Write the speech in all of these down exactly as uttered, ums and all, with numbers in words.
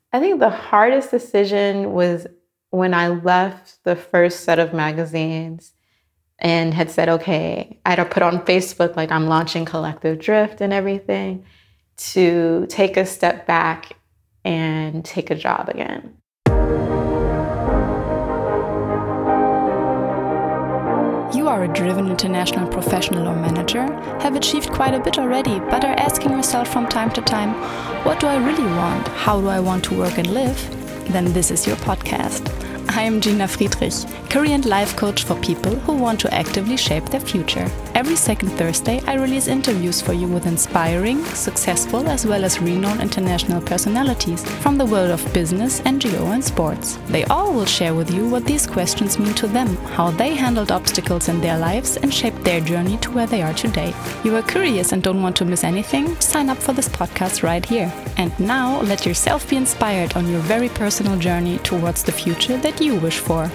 I think the hardest decision was when I left the first set of magazines and had said, okay, I had put on Facebook, like I'm launching Collective Drift and everything, to take a step back and take a job again. You are a driven international professional or manager, have achieved quite a bit already, but are asking yourself from time to time, what do I really want? How do I want to work and live? Then this is your podcast. I am Gina Friedrich, career and life coach for people who want to actively shape their future. Every second Thursday, I release interviews for you with inspiring, successful, as well as renowned international personalities from the world of business, N G O, and sports. They all will share with you what these questions mean to them, how they handled obstacles in their lives, and shaped their journey to where they are today. You are curious and don't want to miss anything? Sign up for this podcast right here. And now, let yourself be inspired on your very personal journey towards the future that you wish for.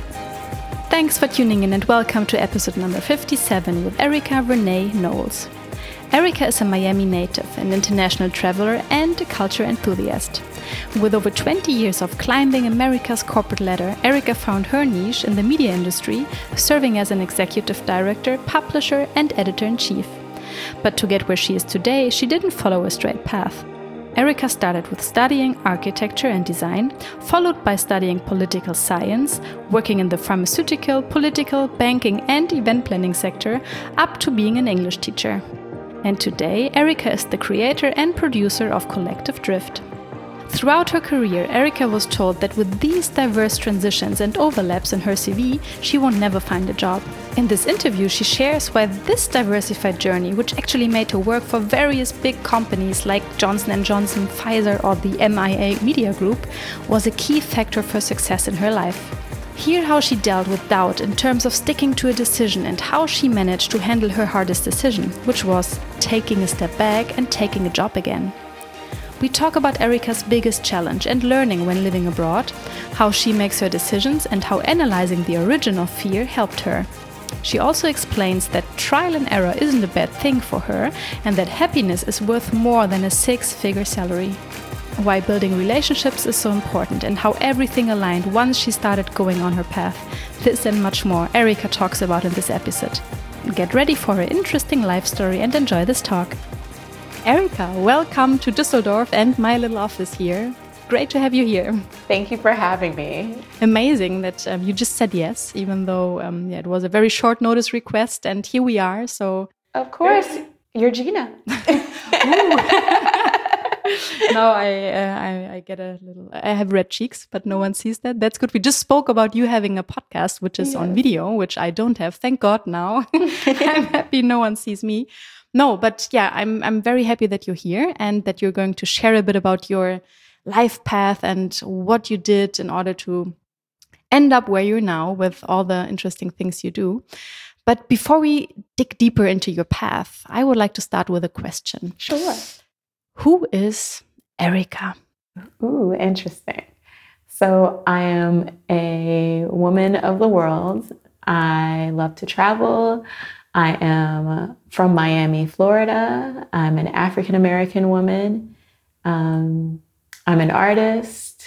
Thanks for tuning in and welcome to episode number fifty-seven with Erica Renee Knowles. Erica is a Miami native, an international traveler and a culture enthusiast. With over twenty years of climbing America's corporate ladder, Erica found her niche in the media industry, serving as an executive director, publisher, and editor-in-chief. But to get where she is today, she didn't follow a straight path. Erica started with studying architecture and design, followed by studying political science, working in the pharmaceutical, political, banking, and event planning sector, up to being an English teacher. And today, Erica is the creator and producer of Collective Drift. Throughout her career, Erica was told that with these diverse transitions and overlaps in her C V, she will never find a job. In this interview, she shares why this diversified journey, which actually made her work for various big companies like Johnson and Johnson, Pfizer, or the M I A Media Group, was a key factor for success in her life. Hear how she dealt with doubt in terms of sticking to a decision and how she managed to handle her hardest decision, which was taking a step back and taking a job again. We talk about Erica's biggest challenge and learning when living abroad, how she makes her decisions, and how analyzing the origin of fear helped her. She also explains that trial and error isn't a bad thing for her and that happiness is worth more than a six-figure salary. Why building relationships is so important and how everything aligned once she started going on her path. This and much more Erica talks about in this episode. Get ready for her interesting life story and enjoy this talk. Erica, welcome to Düsseldorf and my little office here. Great to have you here. Thank you for having me. Amazing that um, you just said yes, even though um, yeah, it was a very short notice request, and here we are. So, of course, you're Gina. No, I, uh, I I get a little. I have red cheeks, but no one sees that. That's good. We just spoke about you having a podcast, which is yes. on video, which I don't have. Thank God now. I'm happy no one sees me. No, but yeah, I'm I'm very happy that you're here and that you're going to share a bit about your life path and what you did in order to end up where you're now with all the interesting things you do. But before we dig deeper into your path, I would like to start with a question. Sure. Who is Erica? Ooh, interesting. So I am a woman of the world. I love to travel. I am from Miami, Florida. I'm an African-American woman. Um, I'm an artist.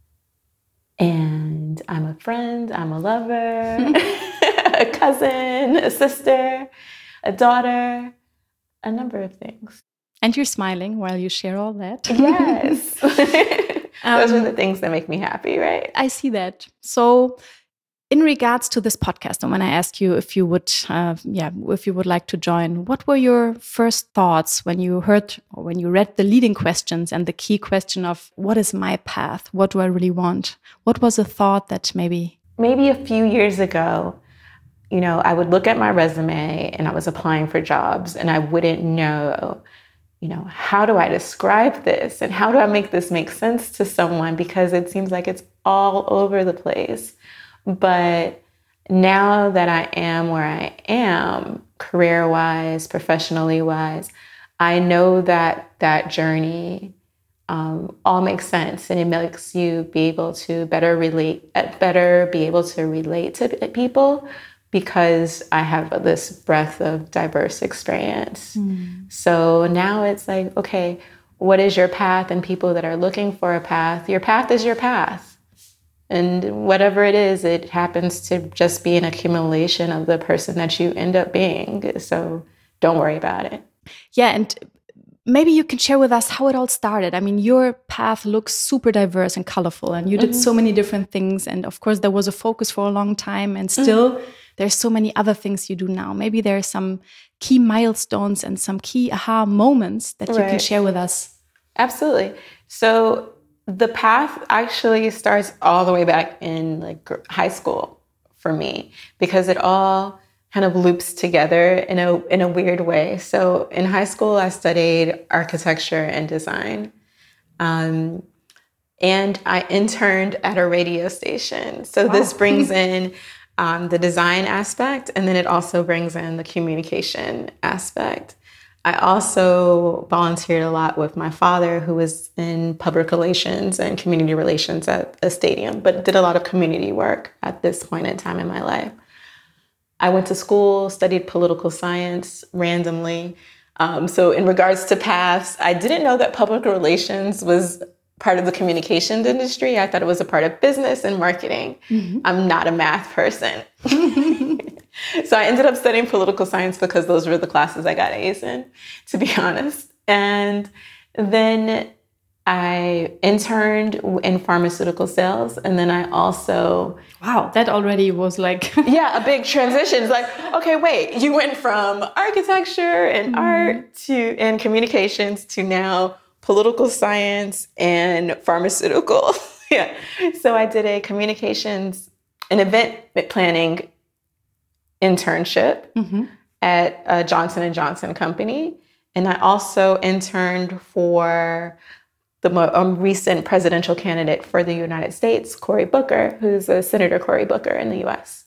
And I'm a friend. I'm a lover, a cousin, a sister, a daughter, a number of things. And you're smiling while you share all that. Yes. Those um, are the things that make me happy, right? I see that. So in regards to this podcast, and when I asked you if you would, uh, yeah, if you would like to join, what were your first thoughts when you heard or when you read the leading questions and the key question of what is my path? What do I really want? What was a thought that maybe... Maybe a few years ago, you know, I would look at my resume and I was applying for jobs and I wouldn't know, you know, how do I describe this and how do I make this make sense to someone because it seems like it's all over the place. But now that I am where I am, career-wise, professionally-wise, I know that that journey um, all makes sense, and it makes you be able to better relate, better be able to relate to people because I have this breadth of diverse experience. Mm. So now it's like, okay, what is your path, and people that are looking for a path, your path is your path. And whatever it is, it happens to just be an accumulation of the person that you end up being. So don't worry about it. Yeah, and maybe you can share with us how it all started. I mean, your path looks super diverse and colorful, and you did mm-hmm. so many different things. And of course, there was a focus for a long time, and still mm-hmm. there's so many other things you do now. Maybe there are some key milestones and some key aha moments that right. you can share with us. Absolutely. So the path actually starts all the way back in like high school for me, because it all kind of loops together in a in a weird way. So in high school, I studied architecture and design. Um, and I interned at a radio station. So wow. this brings in um, the design aspect, and then it also brings in the communication aspect. I also volunteered a lot with my father, who was in public relations and community relations at a stadium, but did a lot of community work at this point in time in my life. I went to school, studied political science randomly. Um, so in regards to paths, I didn't know that public relations was part of the communications industry. I thought it was a part of business and marketing. Mm-hmm. I'm not a math person. So I ended up studying political science because those were the classes I got A's in, to be honest. And then I interned in pharmaceutical sales. And then I also... Wow, that already was like... yeah, a big transition. It's like, okay, wait, you went from architecture and mm. art to and communications to now political science and pharmaceutical. yeah. So I did a communications and event planning internship mm-hmm. at a Johnson and Johnson company. And I also interned for the mo- um, recent presidential candidate for the United States, Cory Booker, who's a Senator Cory Booker in the U S.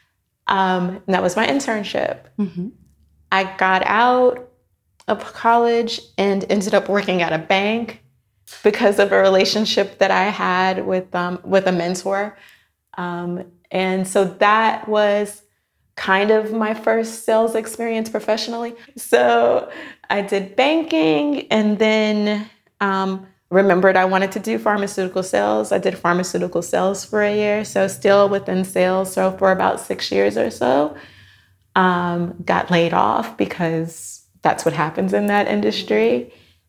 Um, and that was my internship. Mm-hmm. I got out of college and ended up working at a bank because of a relationship that I had with um, with a mentor. Um, and so that was kind of my first sales experience professionally. So I did banking, and then um, remembered I wanted to do pharmaceutical sales. I did pharmaceutical sales for a year, so still within sales. So for about six years or so, um, got laid off because that's what happens in that industry.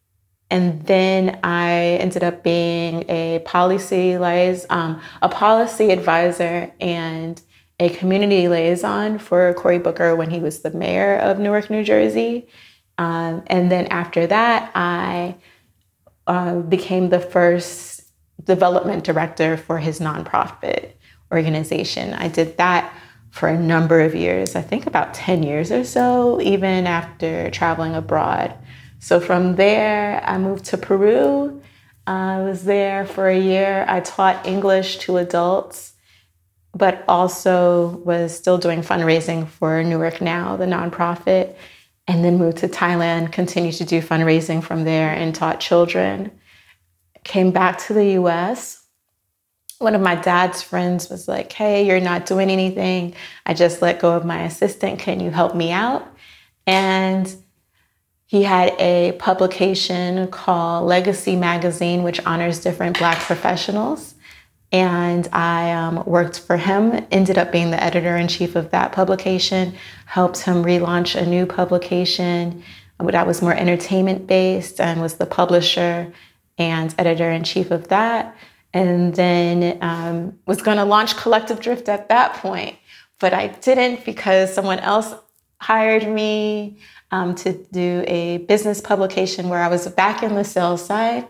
And then I ended up being a policy liaison, um, a policy advisor and a community liaison for Cory Booker when he was the mayor of Newark, New Jersey. Um, and then after that, I uh, became the first development director for his nonprofit organization. I did that for a number of years, I think about ten years or so, even after traveling abroad. So from there, I moved to Peru. I was there for a year. I taught English to adults, but also was still doing fundraising for Newark Now, the nonprofit, and then moved to Thailand, continued to do fundraising from there and taught children. Came back to the U S. One of my dad's friends was like, hey, you're not doing anything. I just let go of my assistant. Can you help me out? And he had a publication called Legacy Magazine, which honors different Black professionals. And I um, worked for him, ended up being the editor-in-chief of that publication, helped him relaunch a new publication that was more entertainment-based, and was the publisher and editor-in-chief of that. And then um, was going to launch Collective Drift at that point. But I didn't because someone else hired me um, to do a business publication where I was back in the sales side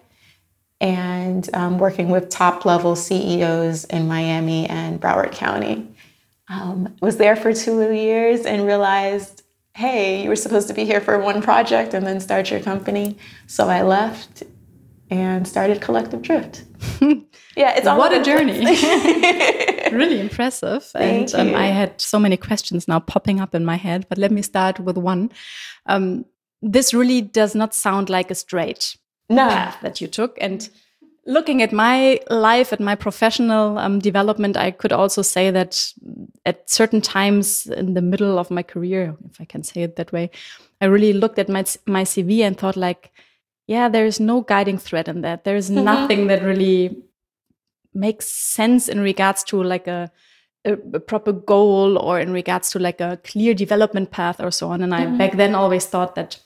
and um, working with top-level C E Os in Miami and Broward County. Um, was there for two years and realized, hey, you were supposed to be here for one project and then start your company. So I left and started Collective Drift. Yeah, it's all what a journey. Really impressive. Thank and you. Um, I had so many questions now popping up in my head, but let me start with one. Um, this really does not sound like a straight no. path that you took. And looking at my life, at my professional um, development, I could also say that at certain times in the middle of my career, if I can say it that way, I really looked at my my C V and thought like, yeah, there's no guiding thread in that. There's mm-hmm. nothing that really makes sense in regards to like a, a, a proper goal or in regards to like a clear development path or so on. And I mm-hmm. back then always thought that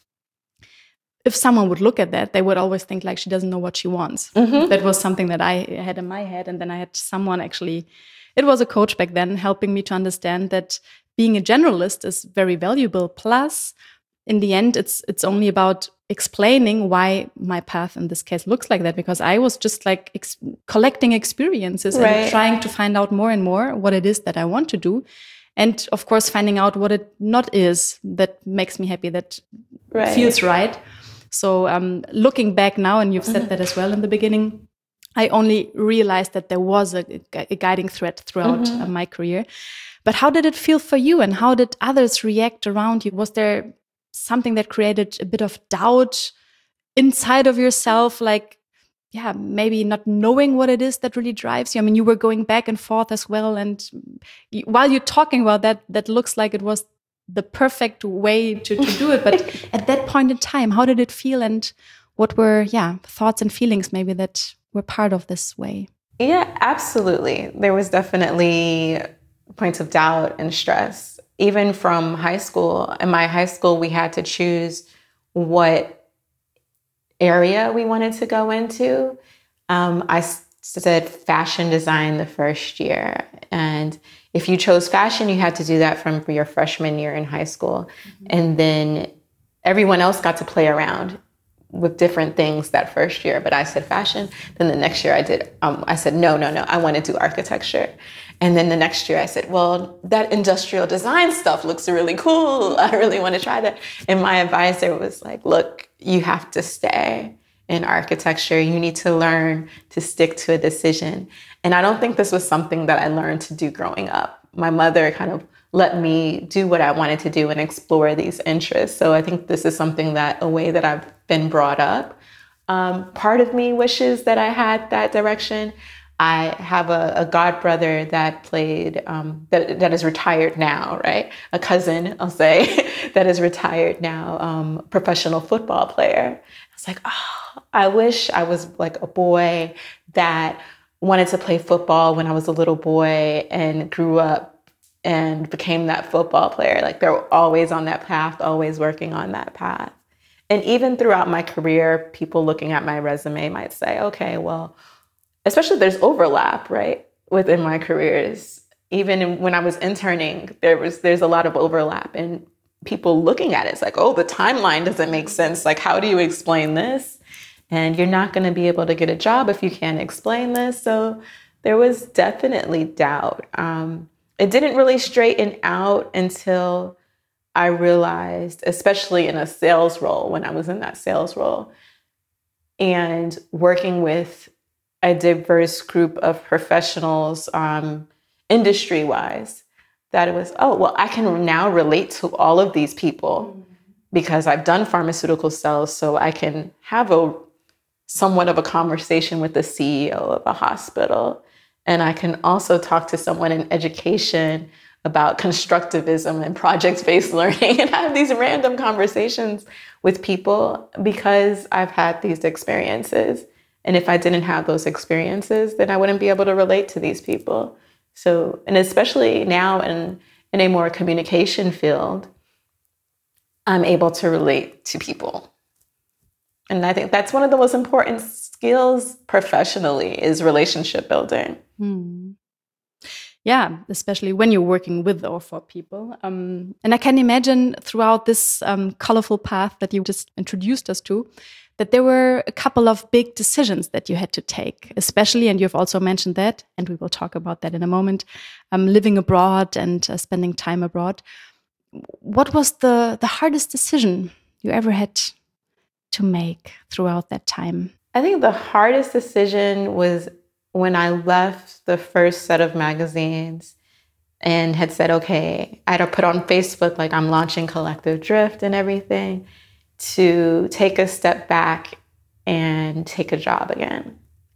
if someone would look at that, they would always think like she doesn't know what she wants. Mm-hmm. That was something that I had in my head. And then I had someone actually, it was a coach back then, helping me to understand that being a generalist is very valuable. Plus, in the end, it's it's only about explaining why my path in this case looks like that, because I was just like ex- collecting experiences right. and trying to find out more and more what it is that I want to do. And of course, finding out what it not is that makes me happy, that right. feels right. So um, looking back now, and you've said mm-hmm. that as well in the beginning, I only realized that there was a, a guiding thread throughout mm-hmm. uh, my career. But how did it feel for you, and how did others react around you? Was there something that created a bit of doubt inside of yourself, like, yeah, maybe not knowing what it is that really drives you? I mean, you were going back and forth as well. And you, while you're talking about that, that looks like it was the perfect way to, to do it. But at that point in time, how did it feel? And what were, yeah, thoughts and feelings maybe that were part of this way? Yeah, absolutely. There was definitely points of doubt and stress. Even from high school, in my high school, we had to choose what area we wanted to go into. Um, I said fashion design the first year. And if you chose fashion, you had to do that from your freshman year in high school. Mm-hmm. And then everyone else got to play around with different things that first year. But I said fashion. Then the next year I did, um, I said, no, no, no, I want to do architecture. And then the next year I said, well, that industrial design stuff looks really cool. I really want to try that. And my advisor was like, look, you have to stay in architecture. You need to learn to stick to a decision. And I don't think this was something that I learned to do growing up. My mother kind of let me do what I wanted to do and explore these interests. So I think this is something that, a way that I've been brought up. Um, part of me wishes that I had that direction. I have a, a god brother that played, um, that, that is retired now, right? A cousin, I'll say, that is retired now, um, professional football player. I was like, oh, I wish I was like a boy that wanted to play football when I was a little boy and grew up and became that football player. Like they're always on that path, always working on that path. And even throughout my career, people looking at my resume might say, okay, well, especially there's overlap, right, within my careers. Even when I was interning, there was there's a lot of overlap, and people looking at it, it's like, oh, the timeline doesn't make sense. Like, how do you explain this? And you're not going to be able to get a job if you can't explain this. So there was definitely doubt. Um, it didn't really straighten out until I realized, especially in a sales role, when I was in that sales role and working with a diverse group of professionals, um, industry-wise, that it was, oh, well, I can now relate to all of these people because I've done pharmaceutical sales, so I can have a somewhat of a conversation with the C E O of a hospital. And I can also talk to someone in education about constructivism and project-based learning and have these random conversations with people because I've had these experiences. And if I didn't have those experiences, then I wouldn't be able to relate to these people. So, and especially now in, in a more communication field, I'm able to relate to people. And I think that's one of the most important skills professionally is relationship building. Hmm. Yeah, especially when you're working with or for people. Um, and I can imagine throughout this um, colorful path that you just introduced us to, that there were a couple of big decisions that you had to take, especially, and you've also mentioned that, and we will talk about that in a moment, um, living abroad and uh, spending time abroad. What was the, the hardest decision you ever had to make throughout that time? I think the hardest decision was when I left the first set of magazines and had said, okay, I had put on Facebook, like I'm launching Collective Drift and everything, to take a step back and take a job again.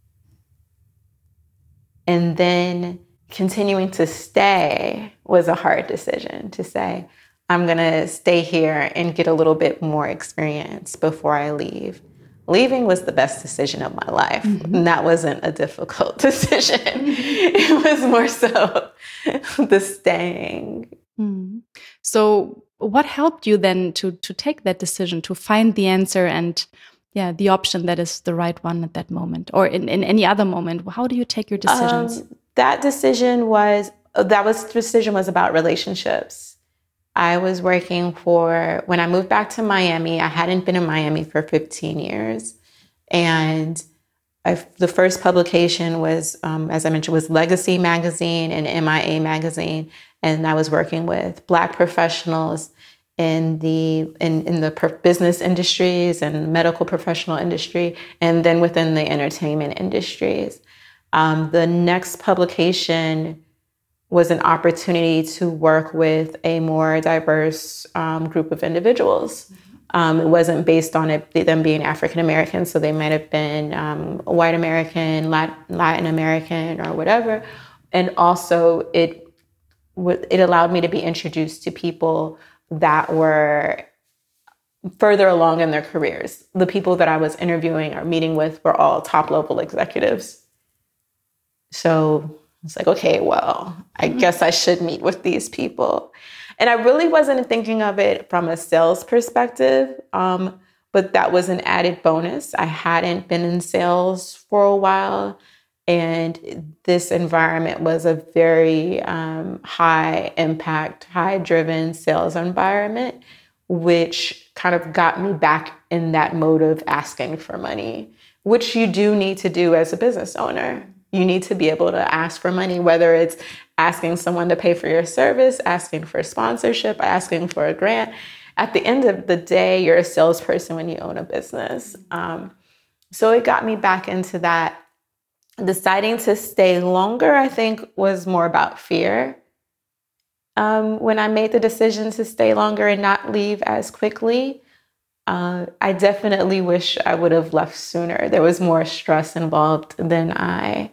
And then continuing to stay was a hard decision to say, I'm going to stay here and get a little bit more experience before I leave. leaving was the best decision of my life. Mm-hmm. And that wasn't a difficult decision. It was more so the staying. Mm. So what helped you then to to take that decision, to find the answer and yeah, the option that is the right one at that moment or in, in any other moment? How do you take your decisions? Um, that decision was, that was, decision was about relationships. I was working for, when I moved back to Miami, I hadn't been in Miami for fifteen years. And I, the first publication was, um, as I mentioned, was Legacy Magazine and M I A Magazine. And I was working with Black professionals in the in, in the business industries and medical professional industry, and then within the entertainment industries. Um, the next publication was an opportunity to work with a more diverse um, group of individuals. Um, it wasn't based on it, them being African American, so they might have been um, white American, Latin, Latin American, or whatever. And also, it it allowed me to be introduced to people that were further along in their careers. The people that I was interviewing or meeting with were all top level executives. So it's like, okay, well, I mm-hmm. guess I should meet with these people. And I really wasn't thinking of it from a sales perspective, um, but that was an added bonus. I hadn't been in sales for a while, and this environment was a very um, high impact, high driven sales environment, which kind of got me back in that mode of asking for money, which you do need to do as a business owner. You need to be able to ask for money, whether it's asking someone to pay for your service, asking for sponsorship, asking for a grant. At the end of the day, you're a salesperson when you own a business. Um, so it got me back into that. Deciding to stay longer, I think, was more about fear. Um, when I made the decision to stay longer and not leave as quickly, uh, I definitely wish I would have left sooner. There was more stress involved than I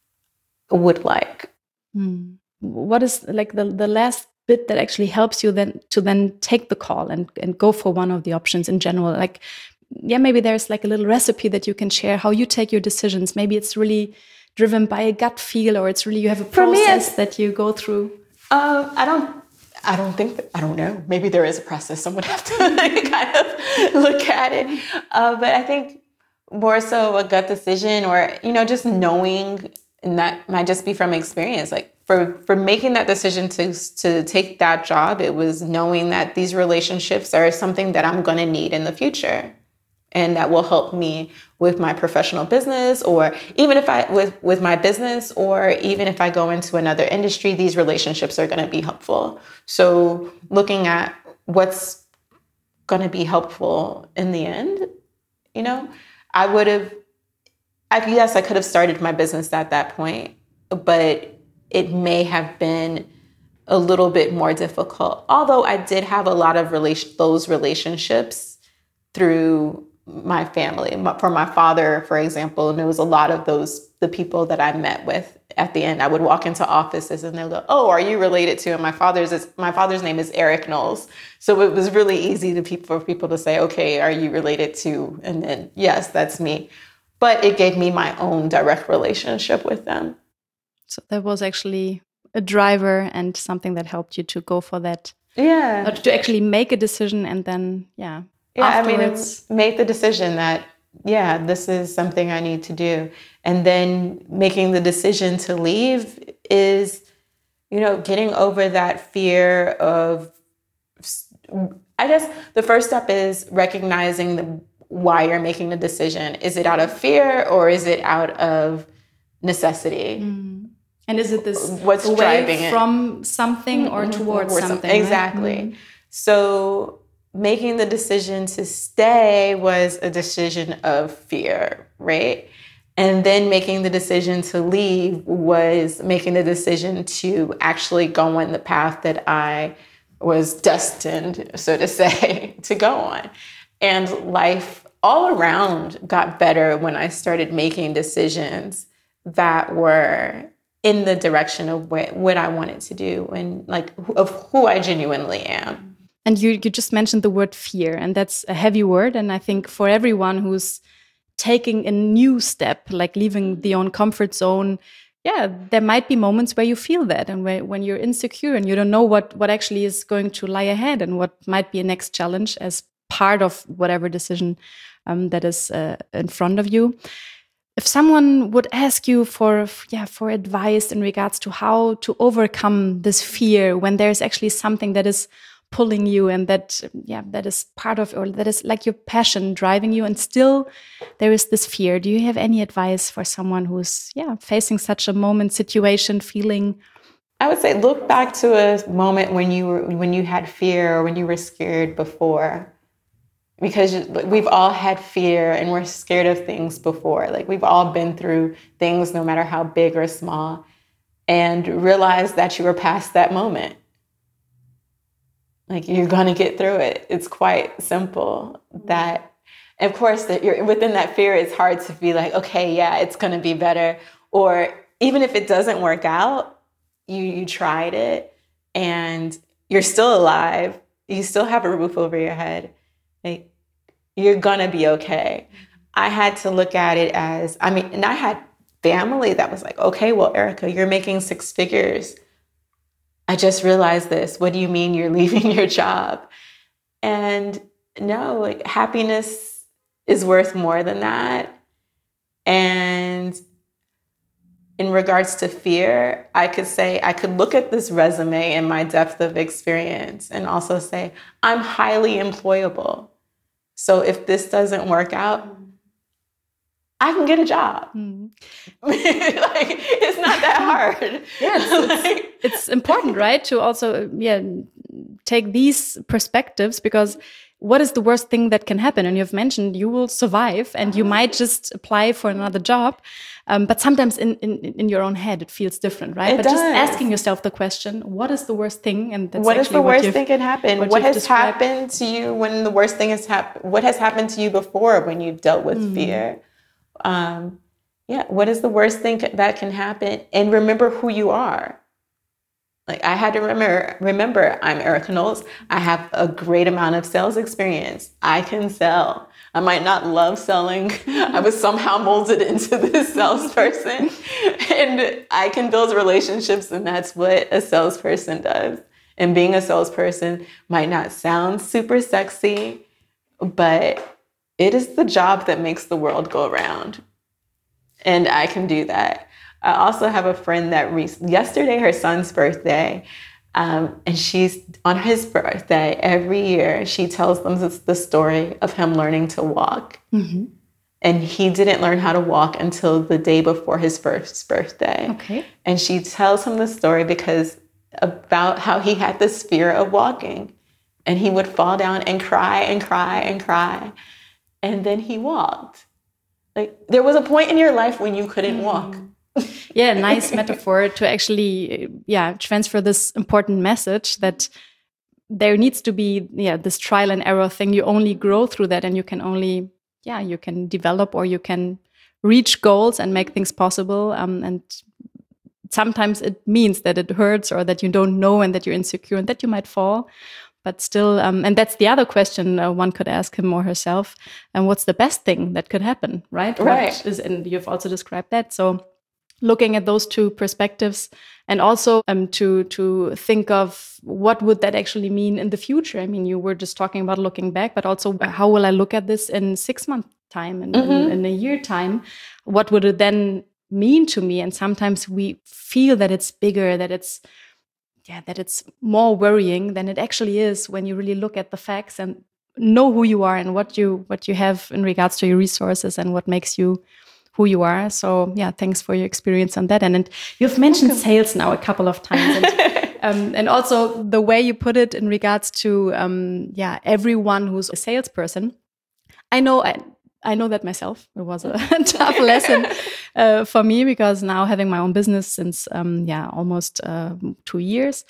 would like. Hmm. What is like the, the last bit that actually helps you then to then take the call and, and go for one of the options in general? Like, yeah, maybe there's like a little recipe that you can share how you take your decisions. Maybe it's really driven by a gut feel, or it's really you have a process that you go through. Uh, I don't. I don't think. That, I don't know. Maybe there is a process. Someone have to kind of look at it. Uh, but I think more so a gut decision, or you know, just knowing, and that might just be from experience. Like for for making that decision to to take that job, it was knowing that these relationships are something that I'm going to need in the future. And that will help me with my professional business, or even if I with, with my business, or even if I go into another industry, these relationships are going to be helpful. So looking at what's going to be helpful in the end, you know, I would have, I, yes, I could have started my business at that point, but it may have been a little bit more difficult. Although I did have a lot of relation, those relationships through my family. For my father, for example, and there was a lot of those, the people that I met with at the end. I would walk into offices and they'll go, "Oh, are you related to?" And my father's is, my father's name is Eric Knowles. So it was really easy to people, for people to say, "Okay, are you related to?" And then, yes, that's me. But it gave me my own direct relationship with them. So there was actually a driver and something that helped you to go for that. Yeah. Or to actually make a decision and then, yeah. Yeah, afterwards. I mean, make the decision that, yeah, this is something I need to do. And then making the decision to leave is, you know, getting over that fear of, I guess the first step is recognizing the, why you're making the decision. Is it out of fear or is it out of necessity? Mm. And is it this what's away driving it from something or mm-hmm. towards or something? Exactly. Right? Mm. So making the decision to stay was a decision of fear, right? And then making the decision to leave was making the decision to actually go on the path that I was destined, so to say, to go on. And life all around got better when I started making decisions that were in the direction of what, what I wanted to do and like of who I genuinely am. And you, you just mentioned the word fear, and that's a heavy word. And I think for everyone who's taking a new step, like leaving the own comfort zone, yeah, there might be moments where you feel that, and where, when you're insecure and you don't know what, what actually is going to lie ahead and what might be a next challenge as part of whatever decision um, that is uh, in front of you. If someone would ask you for, yeah, for advice in regards to how to overcome this fear when there's actually something that is pulling you and that, yeah, that is part of, or that is like your passion driving you, and still there is this fear, do you have any advice for someone who's, yeah, facing such a moment, situation, feeling? I would say look back to a moment when you were, when you had fear or when you were scared before. Because we've all had fear and we're scared of things before. Like, we've all been through things, no matter how big or small, and realize that you were past that moment. Like, you're going to get through it. It's quite simple. That, of course, that you're within that fear, it's hard to be like, okay, yeah, it's going to be better. Or even if it doesn't work out, you you tried it and you're still alive. You still have a roof over your head. Like, you're gonna be okay. I had to look at it as, I mean, and I had family that was like, okay, well, Erica, you're making six figures. I just realized this. What do you mean you're leaving your job? And no, like, happiness is worth more than that. And in regards to fear, I could say, I could look at this resume and my depth of experience and also say, I'm highly employable. So if this doesn't work out, I can get a job. Mm. Like, it's not that hard. Yeah, it's, like, it's, it's important, right? To also, yeah, take these perspectives, because what is the worst thing that can happen? And you've mentioned you will survive and you might just apply for another job. Um, but sometimes in, in, in your own head, it feels different, right? It but does. Just asking yourself the question, what is the worst thing? And that's what is the worst what thing can happen? What, what has described. happened to you when the worst thing has happened? What has happened to you before when you've dealt with mm. fear? Um, yeah, what is the worst thing that can happen? And remember who you are. Like, I had to remember, remember, I'm Erica Knowles. I have a great amount of sales experience. I can sell. I might not love selling. I was somehow molded into this salesperson. And I can build relationships, and that's what a salesperson does. And being a salesperson might not sound super sexy, but it is the job that makes the world go around. And I can do that. I also have a friend that re- yesterday, her son's birthday, um, and she's on his birthday every year. She tells them it's the story of him learning to walk. Mm-hmm. And he didn't learn how to walk until the day before his first birthday. Okay. And she tells him the story because about how he had this fear of walking, and he would fall down and cry and cry and cry. And then he walked. Like, there was a point in your life when you couldn't walk. Yeah, nice metaphor to actually, yeah, transfer this important message that there needs to be, yeah, this trial and error thing. You only grow through that, and you can only, yeah, you can develop, or you can reach goals and make things possible. Um, and sometimes it means that it hurts, or that you don't know, and that you're insecure, and that you might fall. But still, um, and that's the other question uh, one could ask him or herself. And what's the best thing that could happen, right? Right. What is, and you've also described that. So looking at those two perspectives, and also um, to to think of what would that actually mean in the future. I mean, you were just talking about looking back, but also how will I look at this in six months time and mm-hmm. in, in a year time? What would it then mean to me? And sometimes we feel that it's bigger, that it's yeah, that it's more worrying than it actually is when you really look at the facts and know who you are and what you what you have in regards to your resources and what makes you who you are. So yeah, thanks for your experience on that. And, and you've mentioned okay. sales now a couple of times. And, um, and also the way you put it in regards to um, yeah, everyone who's a salesperson. I know I, I know that myself. It was a tough lesson uh, for me, because now having my own business since um, yeah almost uh, two years,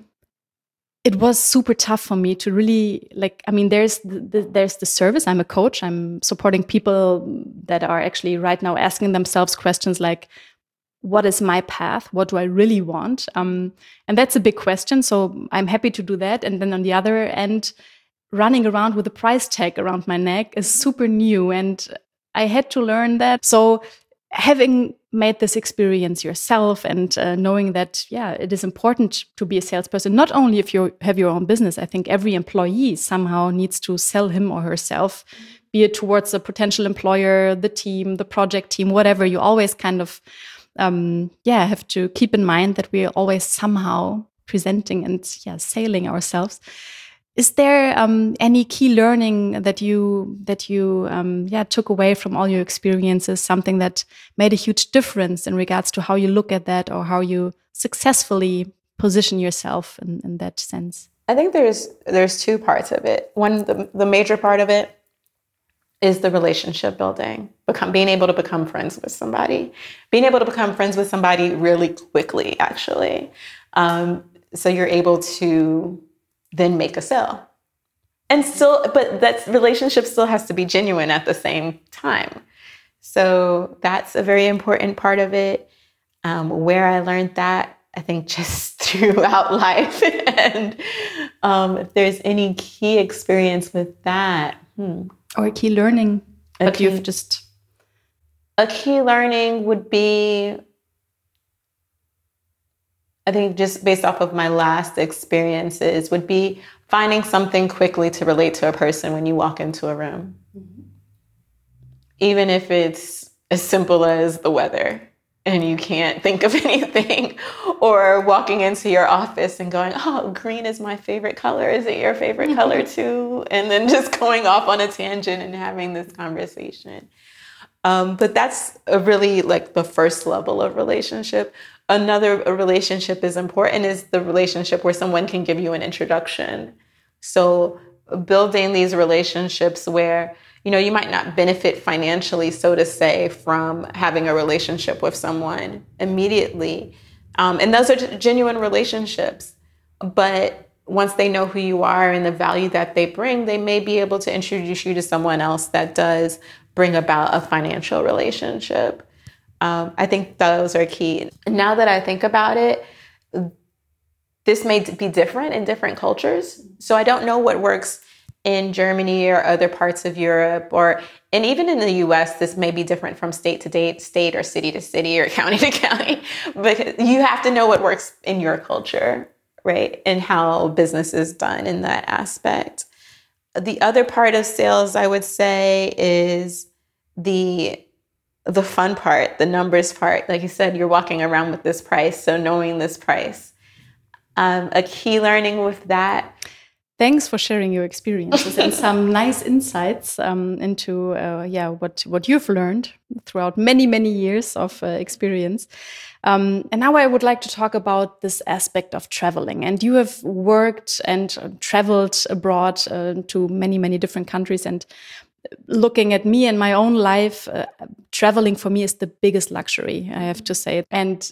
it was super tough for me to really like. I mean, there's the, the, there's the service. I'm a coach. I'm supporting people that are actually right now asking themselves questions like, "What is my path? What do I really want?" Um, and that's a big question. So I'm happy to do that. And then on the other end, running around with a price tag around my neck is super new. And I had to learn that. So having made this experience yourself and uh, knowing that, yeah, it is important to be a salesperson, not only if you have your own business. I think every employee somehow needs to sell him or herself, be it towards a potential employer, the team, the project team, whatever. You always kind of, um, yeah, have to keep in mind that we are always somehow presenting and yeah, selling ourselves. Is there um, any key learning that you that you um, yeah took away from all your experiences? Something that made a huge difference in regards to how you look at that, or how you successfully position yourself in, in that sense? I think there's there's two parts of it. One, the, the major part of it is the relationship building, become being able to become friends with somebody, being able to become friends with somebody really quickly, actually. Um, so you're able to then make a sale. And still, but that relationship still has to be genuine at the same time. So that's a very important part of it. Um, where I learned that, I think just throughout life. And um, if there's any key experience with that. Hmm. Or a key learning a that key, you've just... A key learning would be, I think just based off of my last experiences, would be finding something quickly to relate to a person when you walk into a room. Mm-hmm. Even if it's as simple as the weather and you can't think of anything, or walking into your office and going, oh, green is my favorite color. Is it your favorite mm-hmm. color too? And then just going off on a tangent and having this conversation. Um, but that's a really like the first level of relationship. Another relationship is important is the relationship where someone can give you an introduction. So building these relationships where, you know, you might not benefit financially, so to say, from having a relationship with someone immediately. Um, and those are genuine relationships. But once they know who you are and the value that they bring, they may be able to introduce you to someone else that does bring about a financial relationship. Um, I think those are key. Now that I think about it, this may be different in different cultures. So I don't know what works in Germany or other parts of Europe, or and even in the U S, this may be different from state to state, state or city to city or county to county. But you have to know what works in your culture, right? And how business is done in that aspect. The other part of sales, I would say, is the the fun part, the numbers part. Like you said, you're walking around with this price, so knowing this price. Um, a key learning with that. Thanks for sharing your experiences and some nice insights um, into uh, yeah what what you've learned throughout many many years of uh, experience. Um, and now I would like to talk about this aspect of traveling. And you have worked and uh, traveled abroad uh, to many many different countries. And looking at me and my own life, uh, traveling for me is the biggest luxury, I have to say. And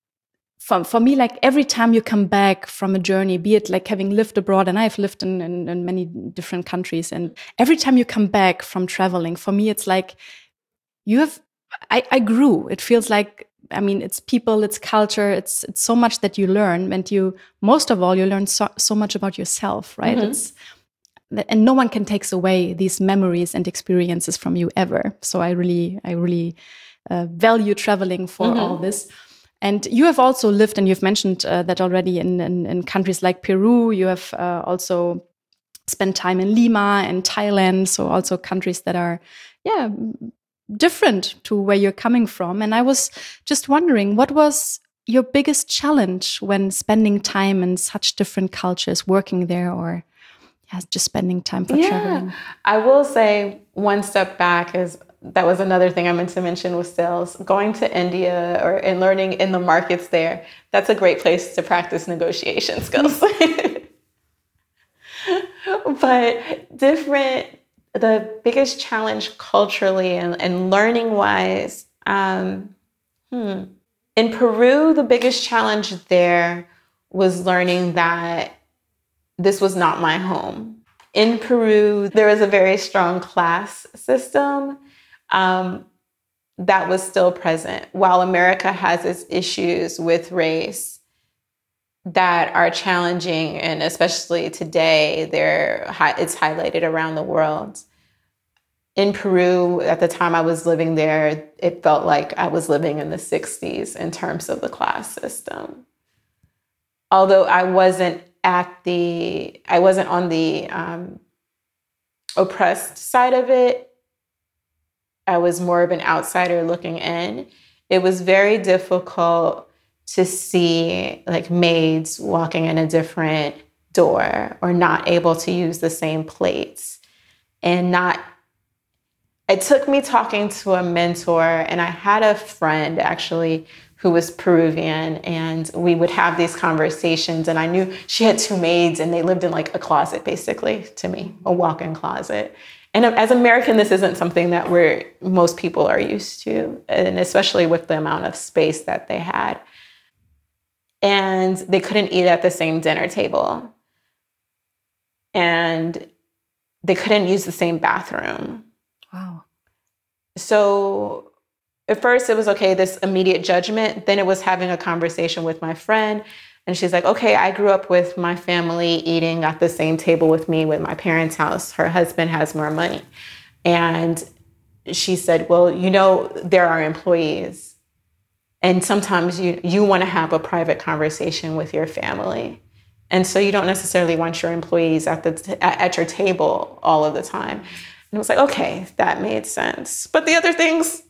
For, for me, like every time you come back from a journey, be it like having lived abroad, and I've lived in, in, in many different countries, and every time you come back from traveling, for me, it's like you have, I, I grew. It feels like, I mean, it's people, it's culture, it's it's so much that you learn, and you, most of all, you learn so, so much about yourself, right? Mm-hmm. It's, and no one can take away these memories and experiences from you ever. So I really, I really uh, value traveling for mm-hmm. all this. And you have also lived, and you've mentioned uh, that already, in, in, in countries like Peru. You have uh, also spent time in Lima and Thailand, so also countries that are, yeah, different to where you're coming from. And I was just wondering, what was your biggest challenge when spending time in such different cultures, working there, or yeah, just spending time for yeah. traveling? I will say one step back is, that was another thing I meant to mention with sales. Going to India or and learning in the markets there, that's a great place to practice negotiation skills. But different, the biggest challenge culturally and, and learning wise, um, hmm. in Peru, the biggest challenge there was learning that this was not my home. In Peru, there was a very strong class system. Um, that was still present. While America has its issues with race that are challenging, and especially today, they're it's highlighted around the world. in Peru, at the time I was living there, it felt like I was living in the sixties in terms of the class system. Although I wasn't at the, I wasn't on the um, oppressed side of it, I was more of an outsider looking in. It was very difficult to see like maids walking in a different door or not able to use the same plates and not. It took me talking to a mentor, and I had a friend actually who was Peruvian, and we would have these conversations, and I knew she had two maids and they lived in like a closet basically to me, a walk-in closet. And as American, this isn't something that we're, most people are used to, and especially with the amount of space that they had. And they couldn't eat at the same dinner table. And they couldn't use the same bathroom. Wow. So at first it was, okay, this immediate judgment. Then it was having a conversation with my friend. And she's like, okay, I grew up with my family eating at the same table with me with my parents' house. Her husband has more money. And she said, well, you know, there are employees. And sometimes you, you want to have a private conversation with your family. And so you don't necessarily want your employees at the t- at your table all of the time. And I was like, okay, that made sense. But the other things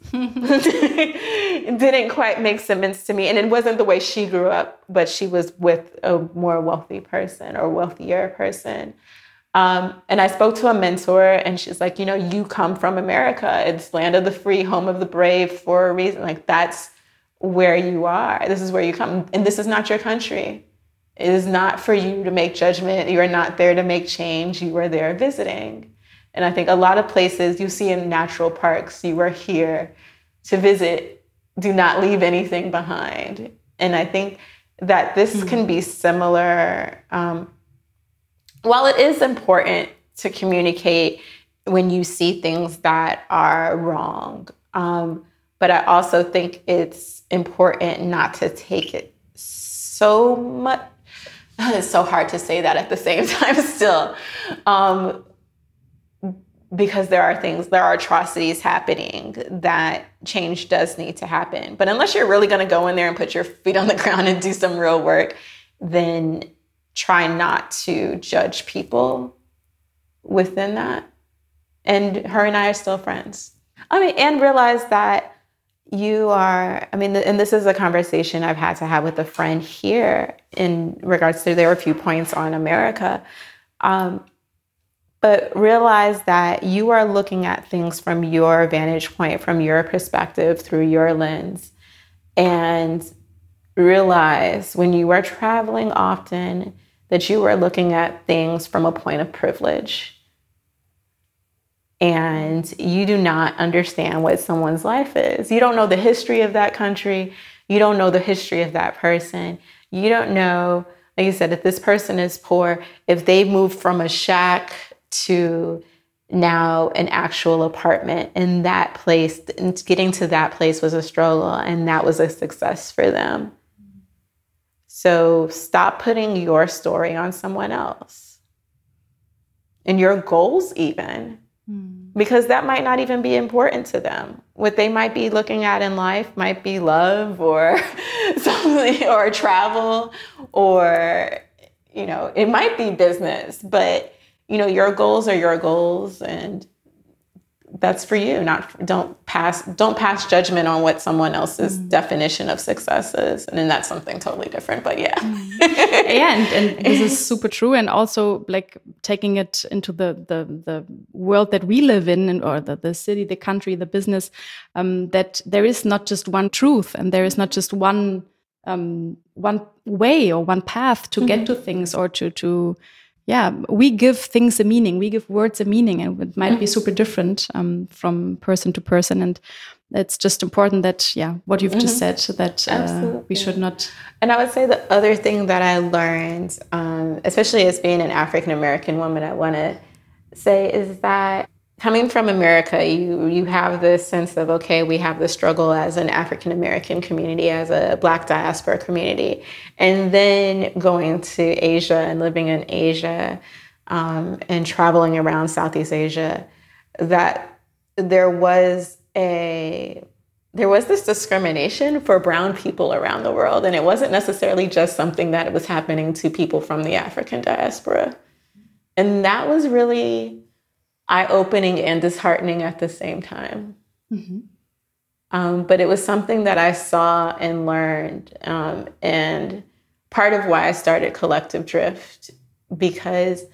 didn't quite make sense to me. And it wasn't the way she grew up, but she was with a more wealthy person or wealthier person. Um, and I spoke to a mentor, and she's like, you know, you come from America. It's land of the free, home of the brave for a reason. Like, that's where you are. This is where you come. And this is not your country. It is not for you to make judgment. You are not there to make change. You are there visiting. And I think a lot of places you see in natural parks, you are here to visit. Do not leave anything behind. And I think that this mm-hmm. can be similar. Um, while it is important to communicate when you see things that are wrong, um, but I also think it's important not to take it so much. It's so hard to say that at the same time still. Um, because there are things, there are atrocities happening that change does need to happen. But unless you're really going to go in there and put your feet on the ground and do some real work, then try not to judge people within that. And her and I are still friends. I mean, and realize that you are, I mean, and this is a conversation I've had to have with a friend here in regards to, there were a few points on America. Um, But realize that you are looking at things from your vantage point, from your perspective, through your lens. And realize when you are traveling often that you are looking at things from a point of privilege. And you do not understand what someone's life is. You don't know the history of that country. You don't know the history of that person. You don't know, like you said, if this person is poor, if they moved from a shack to now an actual apartment, and that place, and getting to that place was a struggle, and that was a success for them. So stop putting your story on someone else and your goals even, mm. because that might not even be important to them. What they might be looking at in life might be love or something, or travel, or, you know, it might be business, but you know, your goals are your goals, and that's for you. Not don't pass don't pass judgment on what someone else's mm. definition of success is, and then that's something totally different. But yeah, mm. yeah, and, and this is super true. And also, like taking it into the the the world that we live in, and or the the city, the country, the business, um, that there is not just one truth, and there is not just one um, one way or one path to mm-hmm. get to things, or to to. Yeah, we give things a meaning. We give words a meaning, and it might be super different um, from person to person. And it's just important that, yeah, what you've mm-hmm. just said, that uh, we should not. And I would say the other thing that I learned, um, especially as being an African-American woman, I want to say is that coming from America, you you have this sense of, okay, we have the struggle as an African-American community, as a Black diaspora community. And then going to Asia and living in Asia um, and traveling around Southeast Asia, that there was a there was this discrimination for brown people around the world. And it wasn't necessarily just something that was happening to people from the African diaspora. And that was really eye-opening and disheartening at the same time. Mm-hmm. Um, but it was something that I saw and learned. Um, and part of why I started Collective Drift, because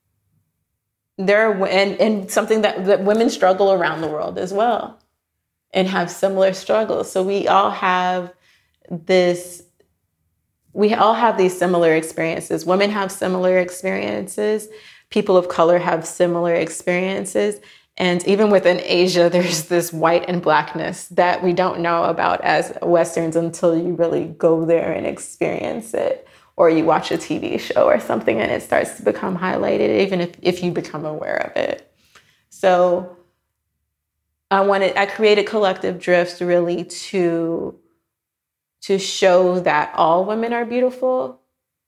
there are, and, and something that, that women struggle around the world as well and have similar struggles. So we all have this, we all have these similar experiences. Women have similar experiences. People of color have similar experiences. And even within Asia, there's this white and blackness that we don't know about as Westerns until you really go there and experience it. Or you watch a T V show or something and it starts to become highlighted, even if, if you become aware of it. So I wanted, I created Collective Drift really to, to show that all women are beautiful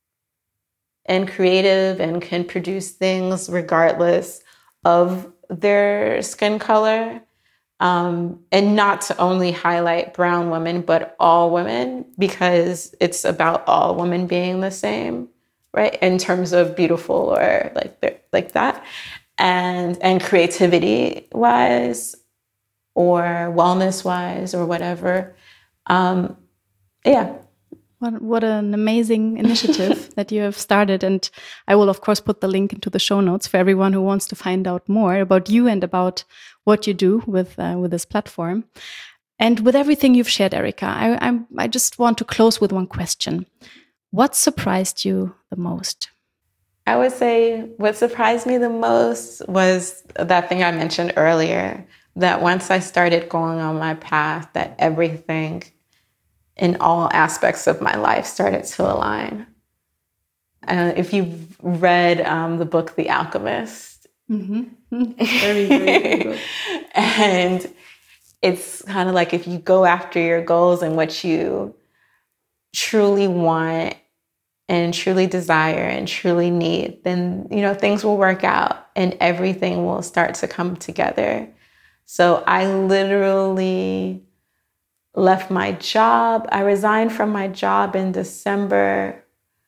and creative and can produce things regardless of their skin color. Um, and not to only highlight brown women, but all women, because it's about all women being the same, right? In terms of beautiful or like like that, and and creativity wise, or wellness wise, or whatever. Um, yeah. What, what an amazing initiative that you have started. And I will, of course, put the link into the show notes for everyone who wants to find out more about you and about what you do with uh, with this platform. And with everything you've shared, Erica, I, I'm, I just want to close with one question. What surprised you the most? I would say what surprised me the most was that thing I mentioned earlier, that once I started going on my path, that everything in all aspects of my life started to align. Uh, if you've read um, the book, The Alchemist. Mm-hmm. Very, very good. And it's kind of like if you go after your goals and what you truly want and truly desire and truly need, then, you know, things will work out and everything will start to come together. So I literally left my job. I resigned from my job in December.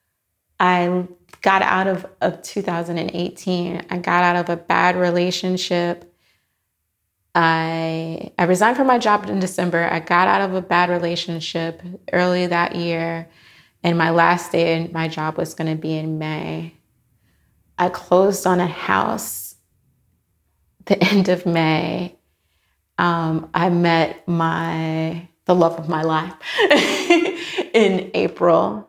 I got out of, of two thousand eighteen. I got out of a bad relationship. I I resigned from my job in December. I got out of a bad relationship early that year. And my last day in my job was going to be in May. I closed on a house the end of May. Um, I met my the love of my life in April.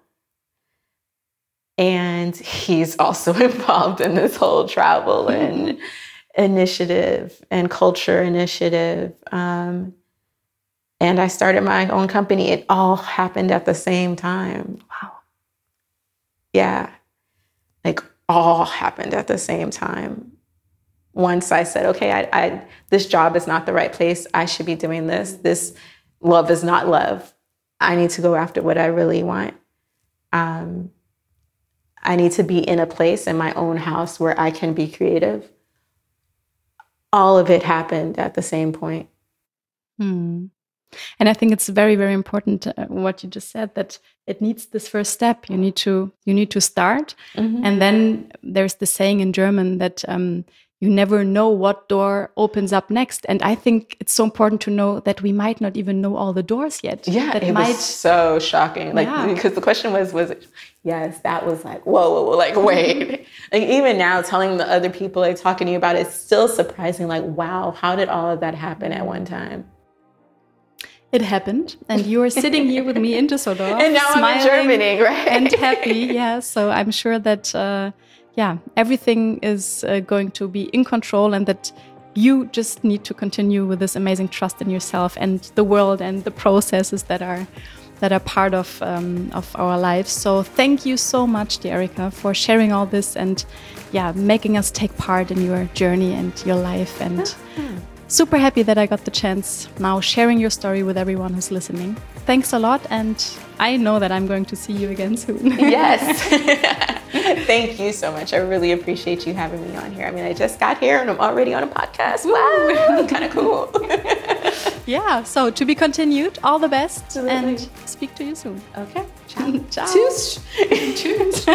And he's also involved in this whole travel and initiative and culture initiative. Um, and I started my own company. It all happened at the same time. Wow. Yeah. Like all happened at the same time. Once I said, okay, I, I this job is not the right place. I should be doing this. This love is not love. I need to go after what I really want. Um, I need to be in a place in my own house where I can be creative. All of it happened at the same point. Hmm. And I think it's very, very important uh, what you just said, that it needs this first step. You need to you need to start. Mm-hmm. And then there's the saying in German that um, you never know what door opens up next. And I think it's so important to know that we might not even know all the doors yet. Yeah, that it might... was so shocking. Like, yeah. Because the question was, was it, yes, that was like, whoa, whoa, whoa, like, wait. Like, even now, telling the other people, like, talking to you about it, it's still surprising. Like, wow, how did all of that happen at one time? It happened, and you are sitting here with me in Düsseldorf, and now I'm in Germany, right? And happy, yeah. So I'm sure that, uh, yeah, everything is uh, going to be in control, and that you just need to continue with this amazing trust in yourself and the world and the processes that are that are part of um, of our lives. So thank you so much, dear Erica, for sharing all this and, yeah, making us take part in your journey and your life. And mm-hmm. super happy that I got the chance now sharing your story with everyone who's listening. Thanks a lot, and I know that I'm going to see you again soon. Yes. Thank you so much. I really appreciate you having me on here. I mean, I just got here and I'm already on a podcast. Wow, kind of cool. Yeah, so to be continued. All the best. Absolutely. And speak to you soon. Okay. Ciao. Ciao. Tschüss. Tschüss.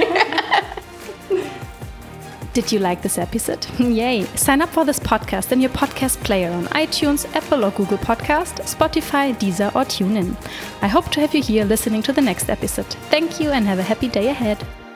Did you like this episode? Yay! Sign up for this podcast in your podcast player on iTunes, Apple or Google Podcast, Spotify, Deezer or TuneIn. I hope to have you here listening to the next episode. Thank you and have a happy day ahead.